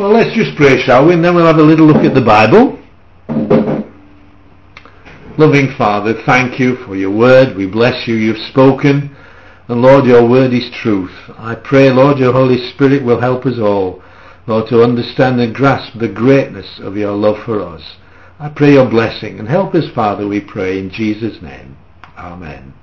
Well, let's just pray, shall we? And then we'll have a little look at the Bible. Loving Father, thank you for your word. We bless you. You've spoken. And Lord, your word is truth. I pray, Lord, your Holy Spirit will help us all, Lord, to understand and grasp the greatness of your love for us. I pray your blessing. And help us, Father, we pray, in Jesus' name. Amen.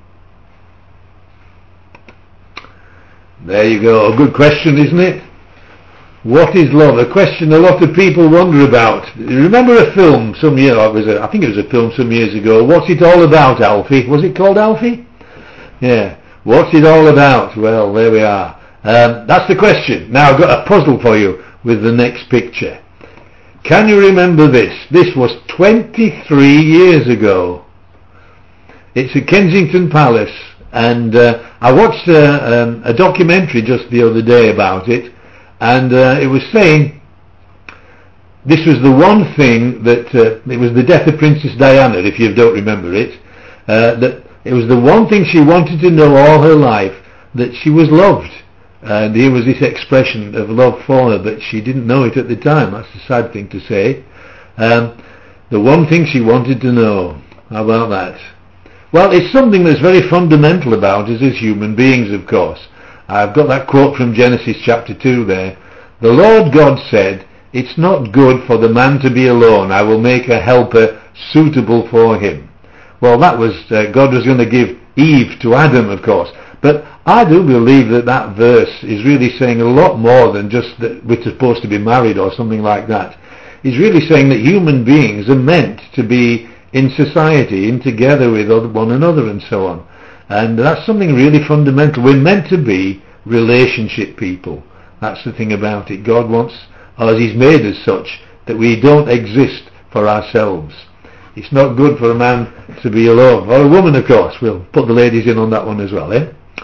There you go. A good question, isn't it? What is love? A question a lot of people wonder about. Remember a film I think it was a film some years ago. What's it all about, Alfie? Was it called Alfie? Yeah. What's it all about? Well, there we are. That's the question. Now I've got a puzzle for you with the next picture. Can you remember this? This was 23 years ago. It's at Kensington Palace, and I watched a documentary just the other day about it, and it was saying this was the one thing that it was the death of Princess Diana, if you don't remember it, that it was the one thing she wanted to know all her life, that she was loved. And here was this expression of love for her, but she didn't know it at the time. That's a sad thing to say. The one thing she wanted to know. How about that? Well, it's something that's very fundamental about us as human beings, of course. I've got that quote from Genesis chapter 2 there. The Lord God said, "It's not good for the man to be alone. I will make a helper suitable for him." Well, that was, God was going to give Eve to Adam, of course. But I do believe that verse is really saying a lot more than just that we're supposed to be married or something like that. It's really saying that human beings are meant to be in society, in together with one another and so on. And that's something really fundamental. We're meant to be relationship people. That's the thing about it. God wants us, he's made us such, that we don't exist for ourselves. It's not good for a man to be alone. Or a woman, of course. We'll put the ladies in on that one as well, eh?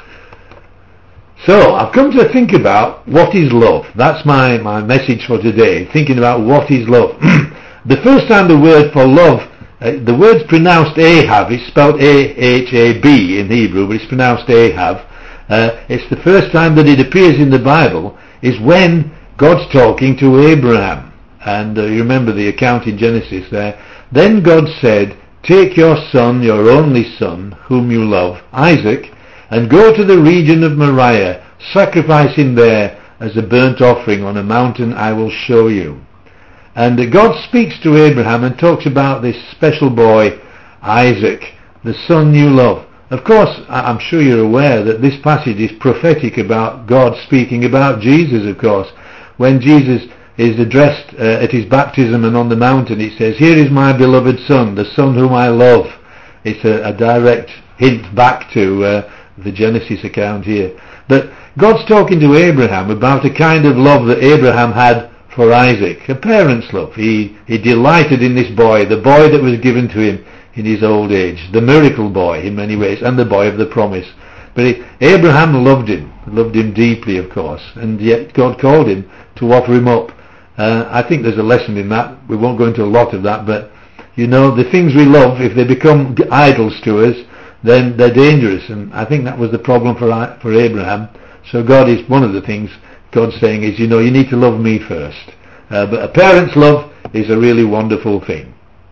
So, I've come to think about what is love. That's my message for today, thinking about what is love. The first time the word for love, the word's pronounced Ahab. It's spelled A-H-A-B in Hebrew, but it's pronounced Ahab. It's the first time that it appears in the Bible is when God's talking to Abraham. And you remember the account in Genesis there. Then God said, "Take your son, your only son, whom you love, Isaac, and go to the region of Moriah, sacrifice him there as a burnt offering on a mountain I will show you." And God speaks to Abraham and talks about this special boy, Isaac, the son you love. Of course, I'm sure you're aware that this passage is prophetic about God speaking about Jesus, of course. When Jesus is addressed at his baptism and on the mountain, it says, "Here is my beloved son, the son whom I love." It's a direct hint back to the Genesis account here. But God's talking to Abraham about a kind of love that Abraham had for Isaac, a parent's love. He delighted in this boy, the boy that was given to him in his old age, the miracle boy in many ways, and the boy of the promise. But Abraham loved him deeply, of course, and yet God called him to offer him up. I think there's a lesson in that. We won't go into a lot of that, but you know, the things we love, if they become idols to us, then they're dangerous, and I think that was the problem for Abraham. So God is, one of the things God's saying is, you know, you need to love me first. But a parent's love is a really wonderful thing.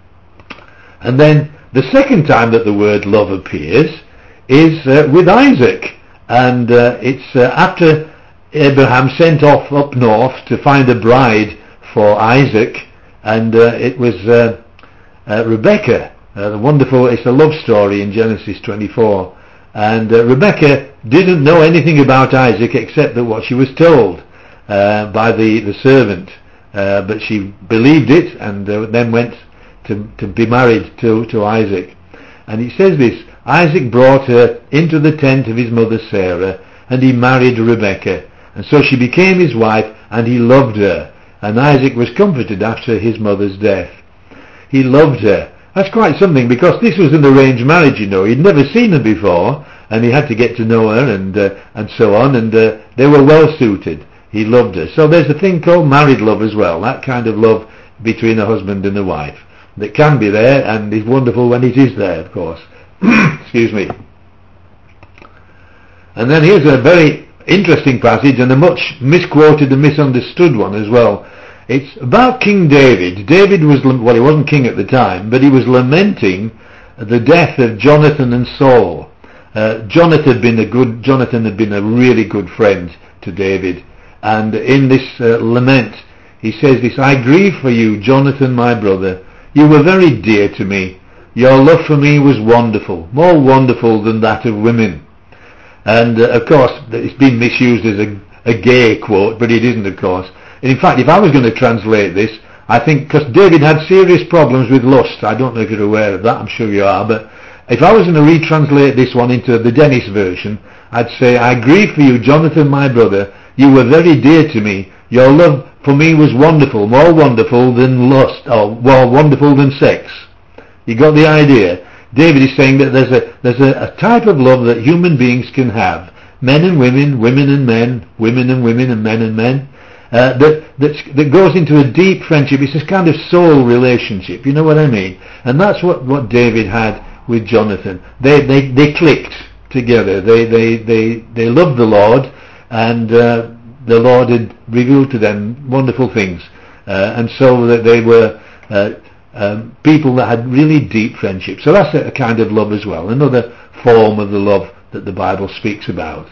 And then the second time that the word love appears is with Isaac, and it's after Abraham sent off up north to find a bride for Isaac, and it was Rebecca. Wonderful, it's a love story in Genesis 24, and Rebecca didn't know anything about Isaac except that what she was told by the servant, but she believed it and then went to be married to Isaac. And it says this: Isaac brought her into the tent of his mother Sarah, and he married Rebekah, and so she became his wife, and he loved her. And Isaac was comforted after his mother's death. He loved her. That's quite something, because this was an arranged marriage, you know. He'd never seen her before, and he had to get to know her, and so on, and they were well suited. He loved her. So there's a thing called married love as well, that kind of love between a husband and a wife, that can be there, and is wonderful when it is there, of course. Excuse me. And then here's a very interesting passage, and a much misquoted and misunderstood one as well. It's about King David. David was, well, he wasn't king at the time, but he was lamenting the death of Jonathan and Saul. Jonathan had been a really good friend to David, and in this lament he says this: I grieve for you, Jonathan, my brother. You were very dear to me. Your love for me was wonderful, more wonderful than that of women. And of course it's been misused as a gay quote, but it isn't, of course. And in fact, if I was going to translate this, I think, because David had serious problems with lust, I don't know if you're aware of that, I'm sure you are, but if I was going to retranslate this one into the Dennis version, I'd say, I grieve for you, Jonathan, my brother. You were very dear to me. Your love for me was wonderful, more wonderful than lust, or more wonderful than sex. You got the idea? David is saying that there's a type of love that human beings can have. Men and women, women and men, women and women, and men and men. That goes into a deep friendship. It's this kind of soul relationship, you know what I mean? And that's what David had with Jonathan. They clicked together. They loved the Lord, and the Lord had revealed to them wonderful things, and so that they were people that had really deep friendship. So that's a kind of love as well, another form of the love that the Bible speaks about.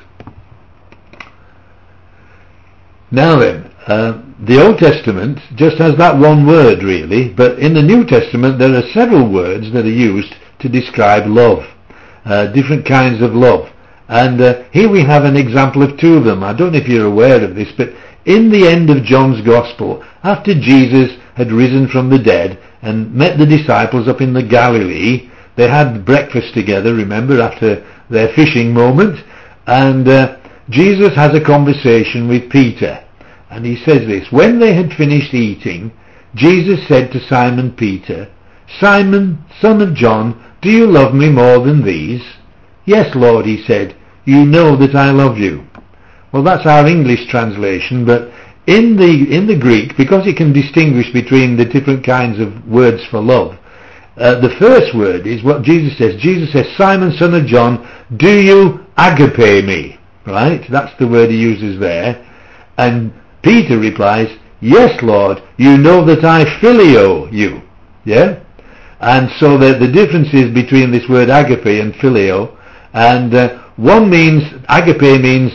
Now then, the Old Testament just has that one word really, but in the New Testament there are several words that are used to describe love, different kinds of love. And here we have an example of two of them. I don't know if you're aware of this, but in the end of John's Gospel, after Jesus had risen from the dead and met the disciples up in the Galilee, they had breakfast together, remember, after their fishing moment, and Jesus has a conversation with Peter, and he says this: when they had finished eating, Jesus said to Simon Peter, Simon, son of John, do you love me more than these? Yes, Lord, he said, you know that I love you. Well, that's our English translation, but in the Greek, because it can distinguish between the different kinds of words for love, the first word is what Jesus says. Jesus says, Simon, son of John, do you agape me? Right? That's the word he uses there. And Peter replies, yes, Lord, you know that I phileo you. Yeah? And so the difference is between this word agape and phileo, and one means, agape means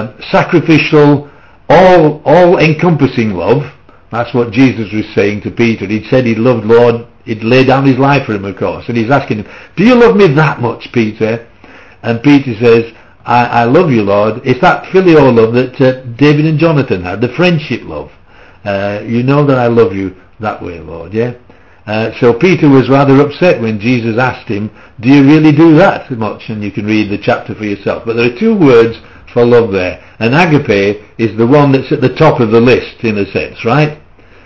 sacrificial, all-encompassing love. That's what Jesus was saying to Peter. He'd said he loved Lord, he'd lay down his life for him, of course, and he's asking him, do you love me that much, Peter? And Peter says, I love you, Lord. It's that filial love that David and Jonathan had, the friendship love. You know that I love you that way, Lord, yeah? So Peter was rather upset when Jesus asked him, do you really do that much? And you can read the chapter for yourself. But there are two words for love there. And agape is the one that's at the top of the list, in a sense, right?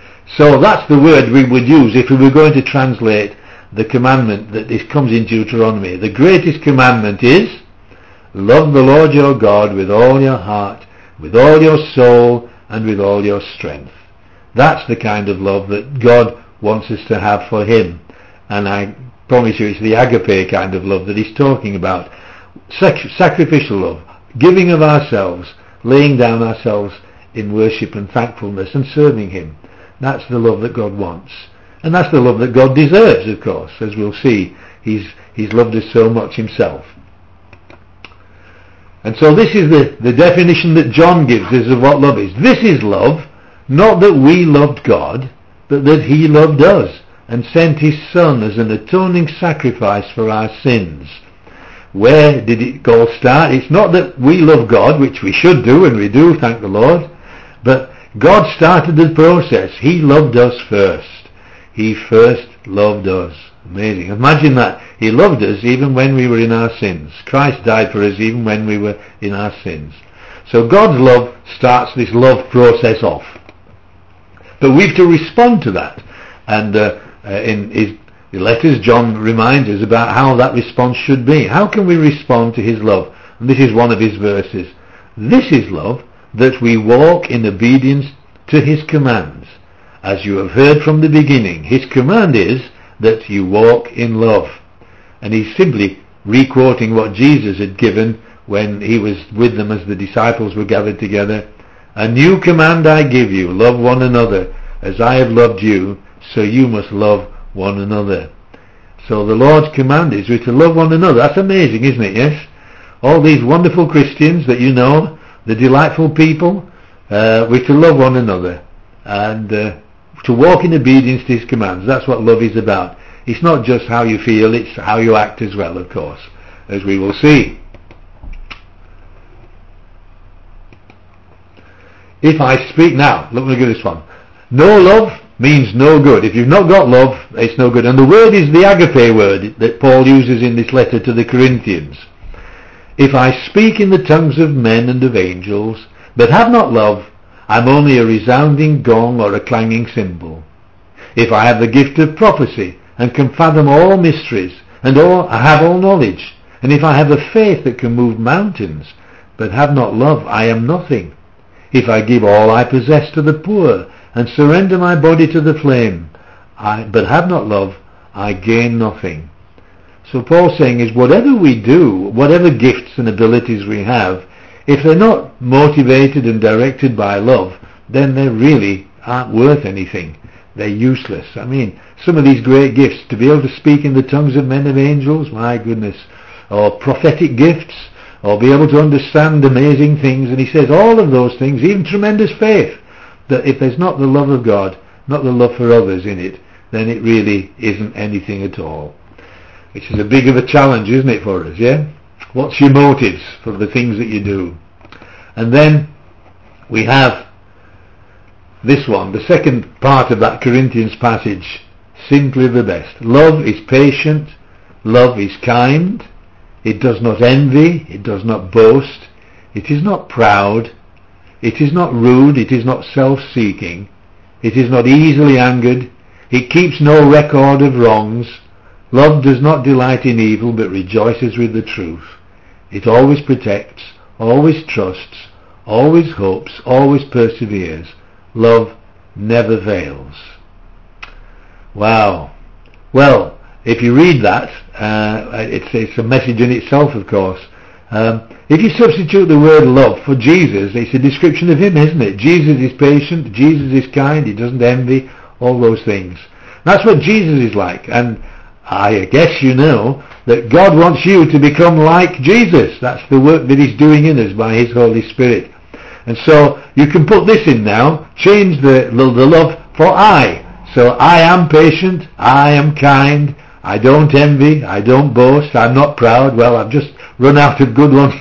So that's the word we would use if we were going to translate the commandment that this comes in Deuteronomy. The greatest commandment is, love the Lord your God with all your heart, with all your soul, and with all your strength. That's the kind of love that God wants us to have for him. And I promise you it's the agape kind of love that he's talking about. Sacrificial love, giving of ourselves, laying down ourselves in worship and thankfulness and serving him. That's the love that God wants. And that's the love that God deserves, of course. As we'll see, he's loved us so much himself. And so this is the definition that John gives us of what love is. This is love, not that we loved God, but that he loved us and sent his Son as an atoning sacrifice for our sins. Where did it all start? It's not that we love God, which we should do, and we do, thank the Lord, but God started the process. He loved us first. He first loved us. Amazing. Imagine that. He loved us even when we were in our sins. Christ died for us even when we were in our sins. So God's love starts this love process off. But we've to respond to that. And in his letters, John reminds us about how that response should be. How can we respond to his love? And this is one of his verses. This is love, that we walk in obedience to his commands. As you have heard from the beginning, his command is that you walk in love. And he's simply re-quoting what Jesus had given when he was with them as the disciples were gathered together. A new command I give you, love one another. as I have loved you, so you must love one another. So the Lord's command is we're to love one another. That's amazing, isn't it? Yes? All these wonderful Christians that you know, the delightful people, we're to love one another and to walk in obedience to his commands. That's what love is about. It's not just how you feel, it's how you act as well, of course, as we will see. If I speak now, look at this one. No love means no good. If you've not got love, it's no good. And the word is the agape word that Paul uses in this letter to the Corinthians. If I speak in the tongues of men and of angels, but have not love, I'm only a resounding gong or a clanging cymbal. If I have the gift of prophecy and can fathom all mysteries and I have all knowledge, and if I have a faith that can move mountains, but have not love, I am nothing. If I give all I possess to the poor and surrender my body to the flame, but have not love, I gain nothing. So Paul's saying is whatever we do, whatever gifts and abilities we have, if they're not motivated and directed by love, then they really aren't worth anything. They're useless. I mean, some of these great gifts, to be able to speak in the tongues of men and angels, my goodness, or prophetic gifts, or be able to understand amazing things, and he says all of those things, even tremendous faith, that if there's not the love of God, not the love for others in it, then it really isn't anything at all. Which is a big of a challenge, isn't it, for us, yeah? What's your motives for the things that you do? And then we have this one, the second part of that Corinthians passage, simply the best. Love is patient, love is kind, it does not envy, it does not boast, it is not proud, it is not rude, it is not self-seeking, it is not easily angered, it keeps no record of wrongs. Love does not delight in evil, but rejoices with the truth. It always protects, always trusts, always hopes, always perseveres. Love never fails. Wow. Well, if you read that, it's a message in itself, of course. If you substitute the word love for Jesus, it's a description of him, isn't it? Jesus is patient, Jesus is kind, he doesn't envy, all those things. That's what Jesus is like, and I guess you know that God wants you to become like Jesus. That's the work that he's doing in us by his Holy Spirit. And so you can put this in now, change the love for I. So I am patient, I am kind, I don't envy, I don't boast, I'm not proud. Well, I've just run out of good ones.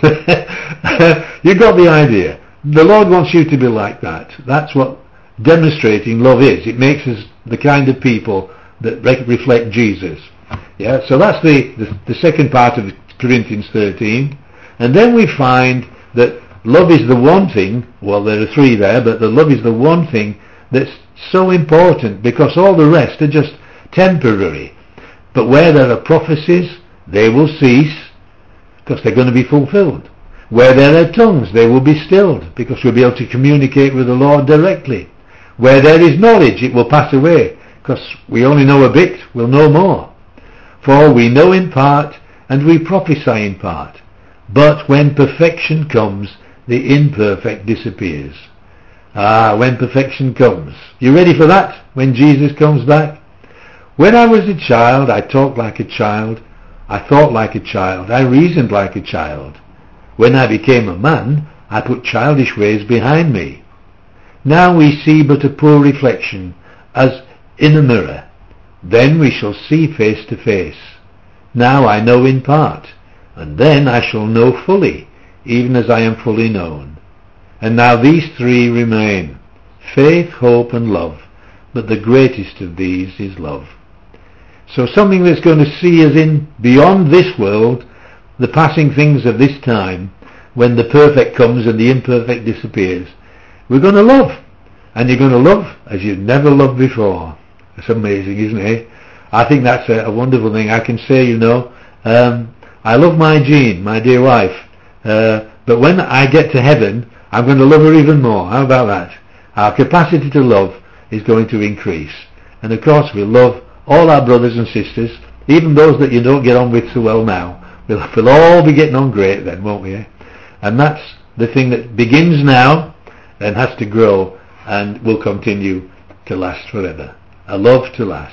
You got the idea. The Lord wants you to be like that. That's what demonstrating love is. It makes us the kind of people that reflect Jesus. Yeah, so that's the second part of Corinthians 13. And then we find that love is the one thing, well there are three there, but the love is the one thing that's so important, because all the rest are just temporary. But where there are prophecies, they will cease, because they're going to be fulfilled. Where there are tongues, they will be stilled, because we'll be able to communicate with the Lord directly. Where there is knowledge, it will pass away, because we only know a bit, we'll know more. For we know in part, and we prophesy in part. But when perfection comes, the imperfect disappears. When perfection comes. You ready for that? When Jesus comes back? When I was a child, I talked like a child, I thought like a child, I reasoned like a child. When I became a man, I put childish ways behind me. Now we see but a poor reflection, as in a mirror. Then we shall see face to face. Now I know in part, and then I shall know fully, even as I am fully known. And now these three remain, faith, hope, and love, but the greatest of these is love. So something that's going to see us in beyond this world, the passing things of this time, when the perfect comes and the imperfect disappears, we're going to love. And you're going to love as you've never loved before. It's amazing, isn't it? I think that's a wonderful thing. I can say, I love my Jean, my dear wife, but when I get to heaven, I'm going to love her even more. How about that? Our capacity to love is going to increase. And of course we'll love all our brothers and sisters, even those that you don't get on with so well now. We'll all be getting on great then, won't we? And that's the thing that begins now and has to grow and will continue to last forever. A love to last.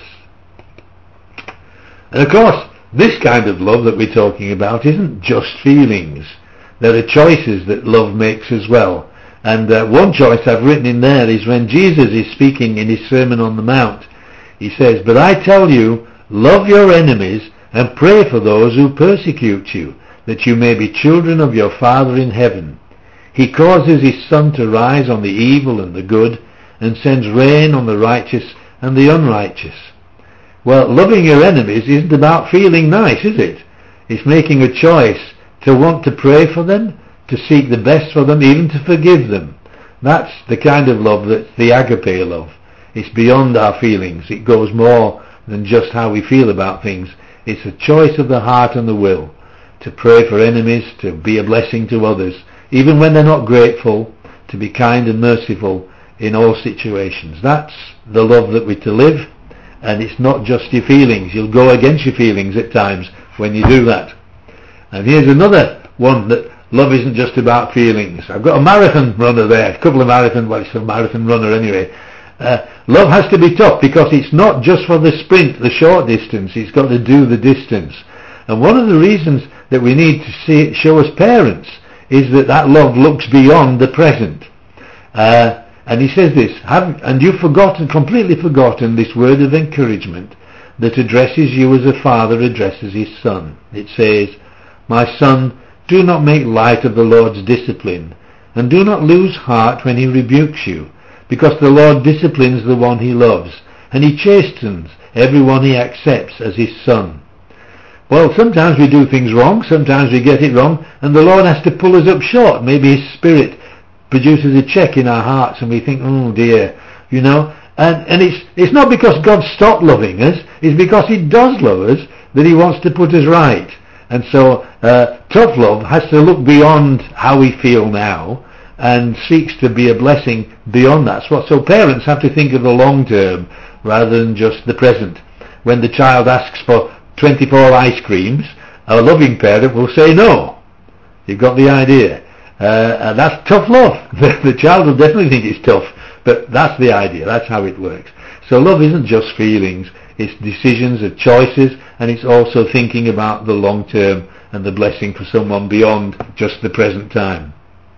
And of course, this kind of love that we're talking about isn't just feelings. There are choices that love makes as well. And one choice I've written in there is when Jesus is speaking in his Sermon on the Mount. He says, "But I tell you, love your enemies and pray for those who persecute you, that you may be children of your Father in heaven. He causes his sun to rise on the evil and the good, and sends rain on the righteous and the unrighteous." Well, loving your enemies isn't about feeling nice, is it? It's making a choice to want to pray for them, to seek the best for them, even to forgive them. That's the kind of love that's the agape love. It's beyond our feelings. It goes more than just how we feel about things. It's a choice of the heart and the will to pray for enemies, to be a blessing to others, even when they're not grateful, to be kind and merciful in all situations. That's the love that we're to live, and it's not just your feelings. You'll go against your feelings at times when you do that. And here's another one, that love isn't just about feelings. I've got a marathon runner there, a couple of it's a marathon runner anyway. Love has to be tough because it's not just for the sprint, the short distance. It's got to do the distance. And one of the reasons that we need to show as parents is that love looks beyond the present. And he says this, and you've completely forgotten this word of encouragement that addresses you as a father addresses his son. It says, "My son, do not make light of the Lord's discipline, and do not lose heart when he rebukes you, because the Lord disciplines the one he loves, and he chastens everyone he accepts as his son." Well, sometimes we do things wrong, sometimes we get it wrong, and the Lord has to pull us up short. Maybe his Spirit produces a check in our hearts and we think, oh dear, and it's not because God stopped loving us, it's because he does love us that he wants to put us right. And so tough love has to look beyond how we feel now and seeks to be a blessing beyond that. So parents have to think of the long term rather than just the present. When the child asks for 24 ice creams, a loving parent will say no. You've got the idea. And that's tough love. The child will definitely think it's tough, but that's the idea. That's how it works. So love isn't just feelings. It's decisions, it's choices, and it's also thinking about the long term and the blessing for someone beyond just the present time.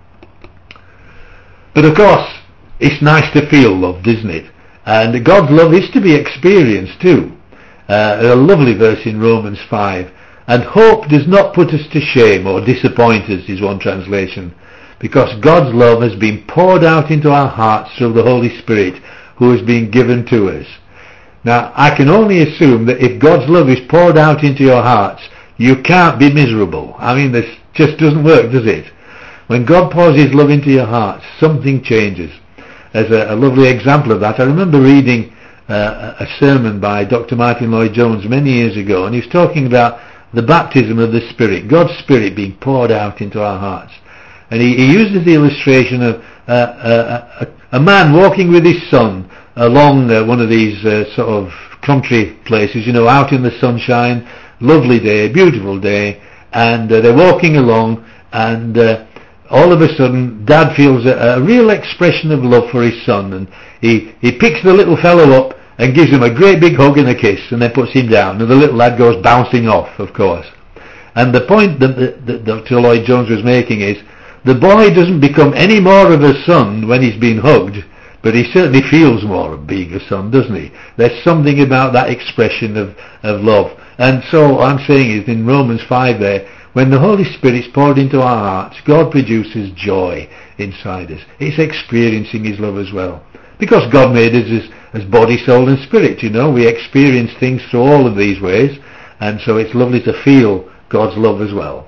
But of course, it's nice to feel loved, isn't it? And God's love is to be experienced too. A lovely verse in Romans 5. "And hope does not put us to shame or disappoint us," is one translation, "because God's love has been poured out into our hearts through the Holy Spirit who has been given to us." Now, I can only assume that if God's love is poured out into your hearts, you can't be miserable. I mean, this just doesn't work, does it? When God pours his love into your hearts, something changes. As a lovely example of that, I remember reading a sermon by Dr. Martin Lloyd-Jones many years ago, and he was talking about the baptism of the Spirit, God's Spirit being poured out into our hearts. And he uses the illustration of a man walking with his son along one of these sort of country places, out in the sunshine, lovely day, beautiful day, and they're walking along, and all of a sudden Dad feels a real expression of love for his son, and he picks the little fellow up and gives him a great big hug and a kiss, and then puts him down, and the little lad goes bouncing off, of course. And the point that Dr. Lloyd-Jones was making is, the boy doesn't become any more of a son when he's been hugged, but he certainly feels more of being a son, doesn't he? There's something about that expression of love. And so what I'm saying is, in Romans 5 there, when the Holy Spirit's poured into our hearts, God produces joy inside us. It's experiencing his love as well. Because God made us as body, soul and spirit, we experience things through all of these ways, and so it's lovely to feel God's love as well.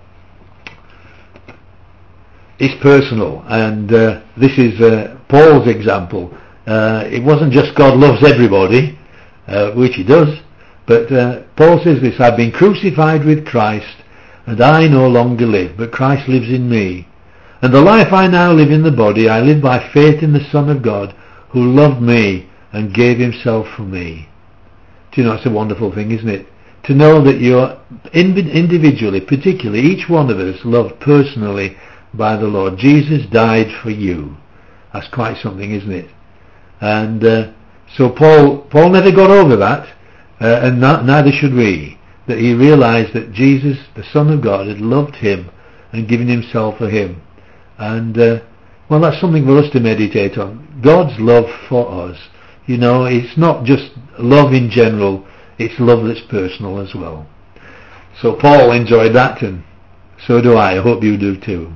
It's personal, and this is Paul's example. It wasn't just God loves everybody, which he does, but Paul says this, "I've been crucified with Christ, and I no longer live, but Christ lives in me. And the life I now live in the body, I live by faith in the Son of God, who loved me and gave himself for me." Do you know, it's a wonderful thing, isn't it? To know that you're individually, particularly, each one of us, loved personally by the Lord. Jesus died for you. That's quite something, isn't it? And So Paul never got over that, and neither should we, that he realized that Jesus, the Son of God, had loved him and given himself for him. And well, that's something for us to meditate on. God's love for us. You know, it's not just love in general, it's love that's personal as well. So Paul enjoyed that, and so do I hope you do too.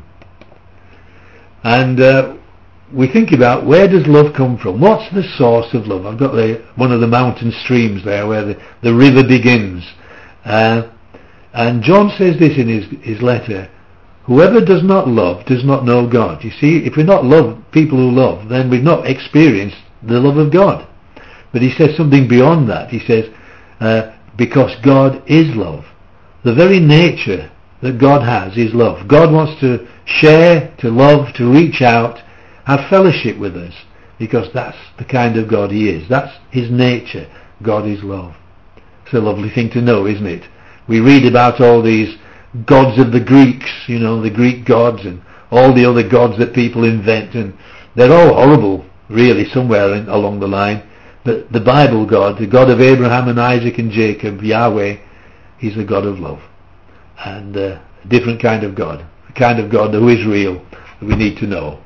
And we think about, where does love come from? What's the source of love? I've got one of the mountain streams there where the river begins. And John says this in his letter: whoever does not love does not know God. You see, if we're not people who love, then we've not experienced the love of God. But he says something beyond that. He says, because God is love. The very nature that God has is love. God wants to share, to love, to reach out, have fellowship with us, because that's the kind of God he is. That's his nature. God is love. It's a lovely thing to know, isn't it? We read about all these gods of the Greeks, you know, the Greek gods and all the other gods that people invent, and they're all horrible, really, somewhere along the line. But the Bible God, the God of Abraham and Isaac and Jacob, Yahweh, he's a God of love. And a different kind of God, a kind of God who is real, that we need to know.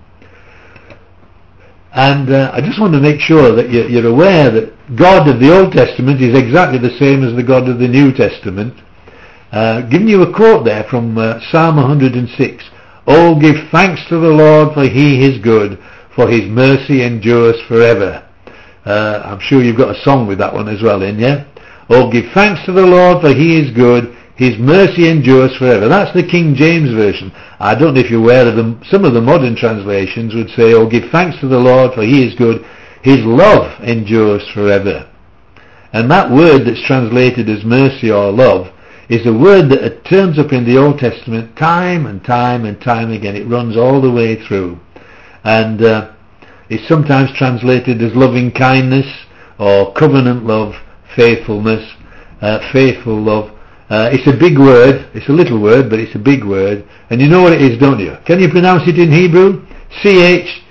And I just want to make sure that you're aware that God of the Old Testament is exactly the same as the God of the New Testament. Giving you a quote there from Psalm 106. Oh, give thanks to the Lord, for he is good, for his mercy endures forever. I'm sure you've got a song with that one as well in, yeah? Oh, give thanks to the Lord, for he is good, his mercy endures forever. That's the King James Version. I don't know if you're aware of them. Some of the modern translations would say, oh, give thanks to the Lord, for he is good, his love endures forever. And that word that's translated as mercy or love is a word that turns up in the Old Testament time and time and time again. It runs all the way through. And it's sometimes translated as loving kindness or covenant love, faithfulness, faithful love. It's a big word. It's a little word, but it's a big word. And you know what it is, don't you? Can you pronounce it in Hebrew? Chesed.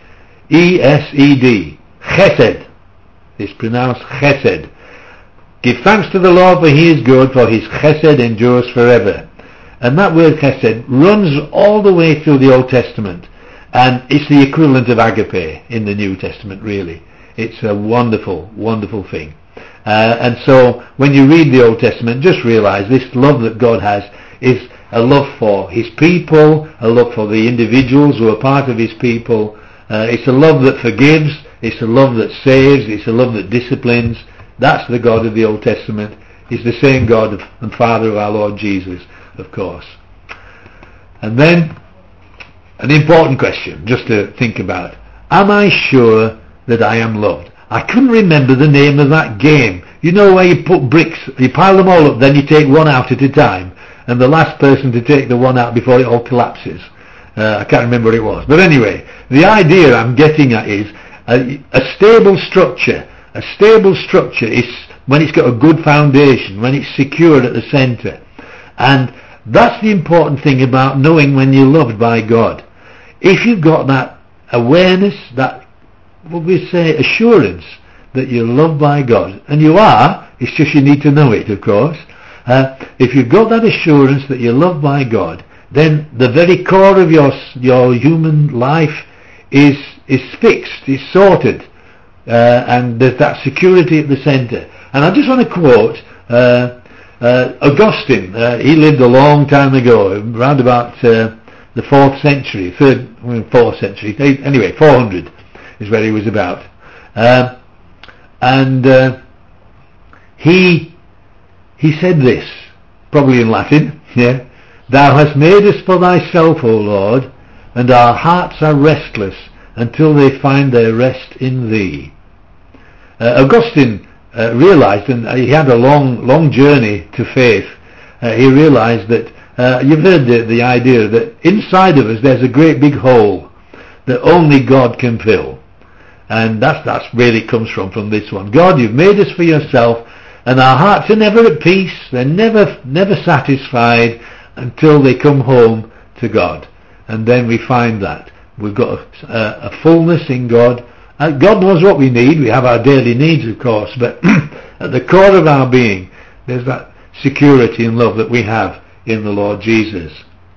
Chesed. It's pronounced chesed. Give thanks to the Lord, for he is good, for his chesed endures forever. And that word chesed runs all the way through the Old Testament. And it's the equivalent of agape in the New Testament, really. It's a wonderful, wonderful thing. And so when you read the Old Testament, just realize this love that God has is a love for his people, a love for the individuals who are part of his people. It's a love that forgives, it's a love that saves, it's a love that disciplines. That's the God of the Old Testament. He's the same God and Father of our Lord Jesus, of course. And then an important question just to think about. Am I sure that I am loved? I couldn't remember the name of that game. You know, where you put bricks, you pile them all up, then you take one out at a time, and the last person to take the one out before it all collapses. I can't remember what it was. But anyway, the idea I'm getting at is a stable structure. A stable structure is when it's got a good foundation, when it's secured at the centre. And that's the important thing about knowing when you're loved by God. If you've got that awareness, that, what we say, assurance that you're loved by God, and you are, it's just you need to know it, of course. If you've got that assurance that you're loved by God, then the very core of your human life is fixed, is sorted, and there's that security at the centre. And I just want to quote Augustine. He lived a long time ago, around about the 4th century, 4th century, anyway, 400 is where he was about. He said this, probably in Latin, yeah. Thou hast made us for thyself, O Lord, and our hearts are restless until they find their rest in thee. Augustine realized, and he had a long journey to faith, he realized that, you've heard the idea that inside of us there's a great big hole that only God can fill. And that's where it comes from this one. God, you've made us for yourself, and our hearts are never at peace, they're never satisfied until they come home to God. And then we find that we've got a fullness in God, God knows what we need. We have our daily needs, of course, but at the core of our being, there's that security and love that we have in the Lord Jesus.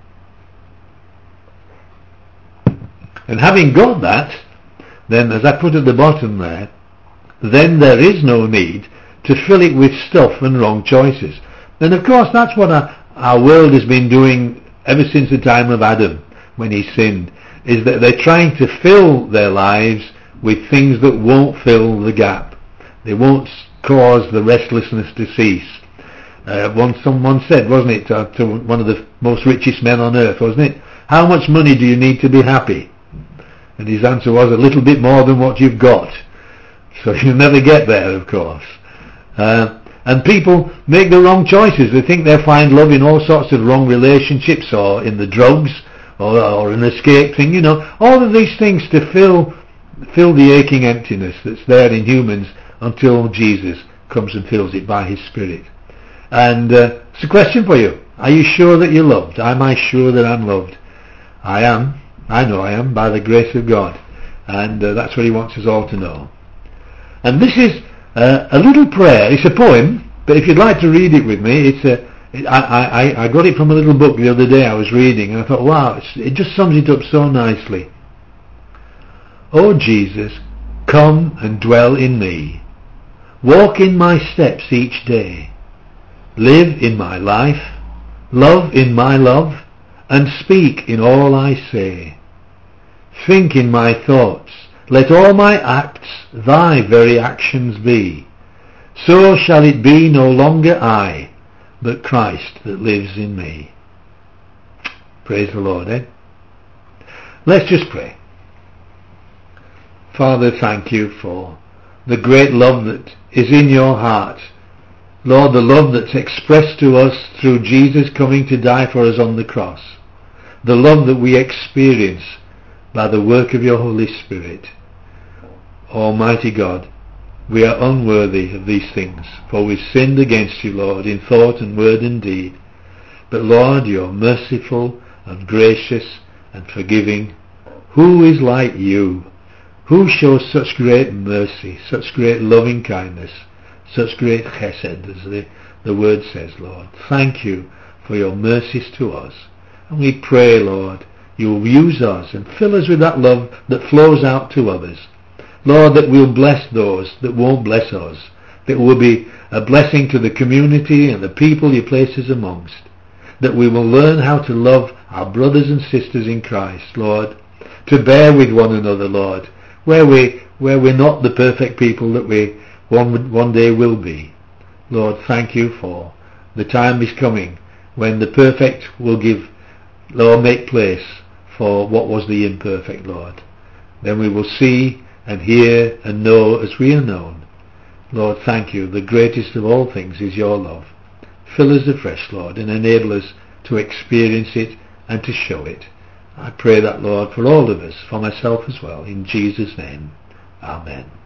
And having got that, then, as I put at the bottom there, then there is no need to fill it with stuff and wrong choices. And of course that's what our world has been doing ever since the time of Adam, when he sinned, is that they're trying to fill their lives with things that won't fill the gap. They won't cause the restlessness to cease. Someone said, wasn't it, to one of the most richest men on earth, wasn't it? How much money do you need to be happy? And his answer was, a little bit more than what you've got. So you'll never get there, of course. And people make the wrong choices. They think they'll find love in all sorts of wrong relationships, or in the drugs, or an escape thing, you know. All of these things to fill the aching emptiness that's there in humans until Jesus comes and fills it by his Spirit. And it's a question for you. Are you sure that you're loved? Am I sure that I'm loved? I am. I know I am, by the grace of God. And that's what he wants us all to know. And this is a little prayer. It's a poem, but if you'd like to read it with me, I got it from a little book the other day I was reading, and I thought, wow, it just sums it up so nicely. Oh Jesus, come and dwell in me. Walk in my steps each day. Live in my life, love in my love, and speak in all I say. Think in my thoughts, let all my acts thy very actions be. So shall it be no longer I, but Christ that lives in me. Praise the Lord, eh? Let's just pray. Father, thank you for the great love that is in your heart. Lord, the love that's expressed to us through Jesus coming to die for us on the cross. The love that we experience by the work of your Holy Spirit. Almighty God, we are unworthy of these things, for we've sinned against you, Lord, in thought and word and deed. But Lord, you're merciful and gracious and forgiving. Who is like you? Who shows such great mercy, such great loving kindness, such great chesed, as the word says, Lord? Thank you for your mercies to us. And we pray, Lord, you'll use us and fill us with that love that flows out to others. Lord, that we'll bless those that won't bless us, that will be a blessing to the community and the people you place us amongst, that we will learn how to love our brothers and sisters in Christ, Lord, to bear with one another, Lord, where we're not the perfect people that we one day will be. Lord, thank you for the time is coming when the perfect will make place for what was the imperfect, Lord. Then we will see and hear and know as we are known. Lord, thank you. The greatest of all things is your love. Fill us afresh, Lord, and enable us to experience it and to show it. I pray that, Lord, for all of us, for myself as well, in Jesus' name. Amen.